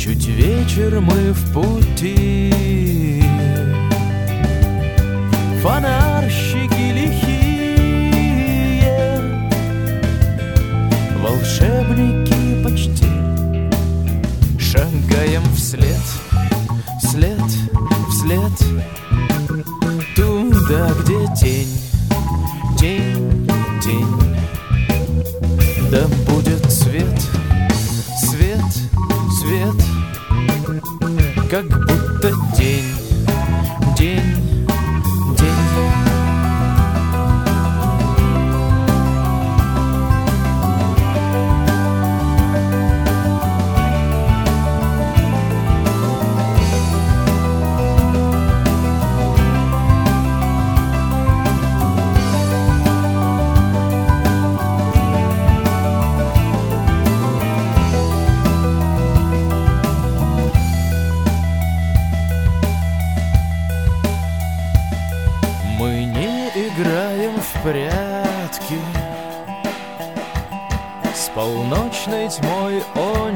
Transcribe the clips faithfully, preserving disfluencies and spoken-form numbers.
Чуть вечер, мы в пути, фонарщики лихие, волшебники почти. Шагаем вслед, вслед, вслед, туда, где тень, тень, тень. Да будет свет, свет, свет, как будто день, день, день. Мы не играем в прятки с полночной тьмой, о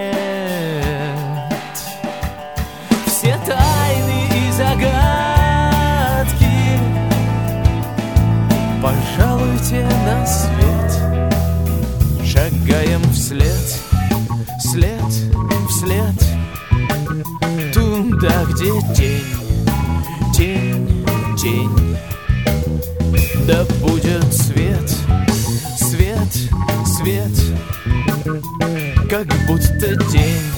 нет. Все тайны и загадки пожалуйте на свет. Шагаем вслед, вслед, вслед, туда, где тень, тень, тень. Да будет свет, свет, свет, как будто день.